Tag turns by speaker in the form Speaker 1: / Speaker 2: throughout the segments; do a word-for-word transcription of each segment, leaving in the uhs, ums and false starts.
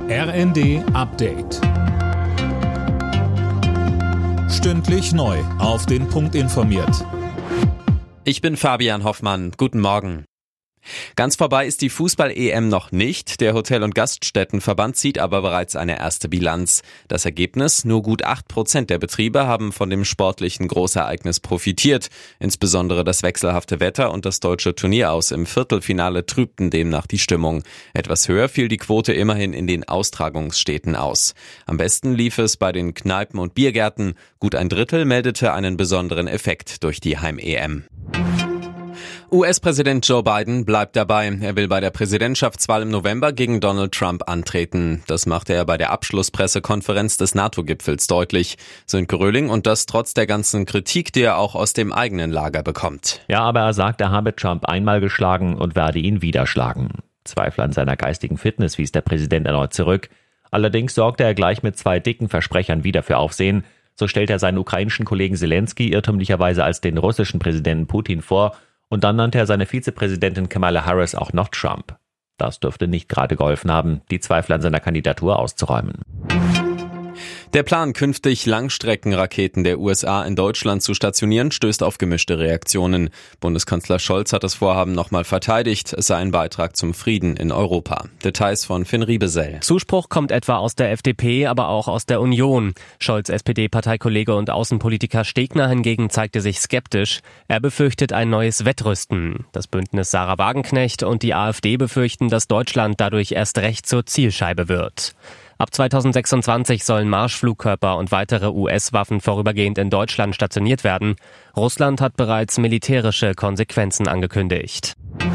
Speaker 1: R N D Update. Stündlich neu auf den Punkt informiert.
Speaker 2: Ich bin Fabian Hoffmann. Guten Morgen. Ganz vorbei ist die Fußball-E M noch nicht. Der Hotel- und Gaststättenverband zieht aber bereits eine erste Bilanz. Das Ergebnis: Nur gut acht Prozent der Betriebe haben von dem sportlichen Großereignis profitiert. Insbesondere das wechselhafte Wetter und das deutsche Turnieraus im Viertelfinale trübten demnach die Stimmung. Etwas höher fiel die Quote immerhin in den Austragungsstädten aus. Am besten lief es bei den Kneipen und Biergärten. Gut ein Drittel meldete einen besonderen Effekt durch die Heim-E M. U S-Präsident Joe Biden bleibt dabei. Er will bei der Präsidentschaftswahl im November gegen Donald Trump antreten. Das machte er bei der Abschlusspressekonferenz des NATO-Gipfels deutlich. Sönke Röhling, und das trotz der ganzen Kritik, die er auch aus dem eigenen Lager bekommt.
Speaker 3: Ja, aber er sagt, er habe Trump einmal geschlagen und werde ihn wieder schlagen. Zweifel an seiner geistigen Fitness wies der Präsident erneut zurück. Allerdings sorgte er gleich mit zwei dicken Versprechern wieder für Aufsehen. So stellt er seinen ukrainischen Kollegen Zelensky irrtümlicherweise als den russischen Präsidenten Putin vor. Und dann nannte er seine Vizepräsidentin Kamala Harris auch noch Trump. Das dürfte nicht gerade geholfen haben, die Zweifel an seiner Kandidatur auszuräumen.
Speaker 2: Der Plan, künftig Langstreckenraketen der U S A in Deutschland zu stationieren, stößt auf gemischte Reaktionen. Bundeskanzler Scholz hat das Vorhaben nochmal verteidigt. Es sei ein Beitrag zum Frieden in Europa. Details von Finn Riebesell.
Speaker 4: Zuspruch kommt etwa aus der F D P, aber auch aus der Union. Scholz' S P D-Parteikollege und Außenpolitiker Stegner hingegen zeigte sich skeptisch. Er befürchtet ein neues Wettrüsten. Das Bündnis Sarah Wagenknecht und die AfD befürchten, dass Deutschland dadurch erst recht zur Zielscheibe wird. Ab zweitausendsechsundzwanzig sollen Marschflugkörper und weitere U S-Waffen vorübergehend in Deutschland stationiert werden. Russland hat bereits militärische Konsequenzen angekündigt.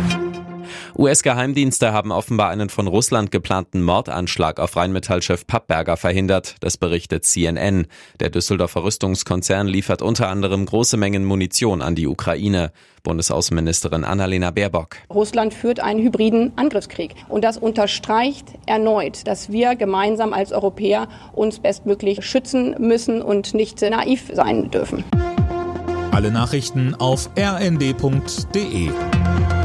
Speaker 2: U S-Geheimdienste haben offenbar einen von Russland geplanten Mordanschlag auf Rheinmetall-Chef Pappberger verhindert. Das berichtet C N N. Der Düsseldorfer Rüstungskonzern liefert unter anderem große Mengen Munition an die Ukraine. Bundesaußenministerin Annalena Baerbock.
Speaker 5: Russland führt einen hybriden Angriffskrieg. Und das unterstreicht erneut, dass wir gemeinsam als Europäer uns bestmöglich schützen müssen und nicht naiv sein dürfen.
Speaker 1: Alle Nachrichten auf r n d punkt d e.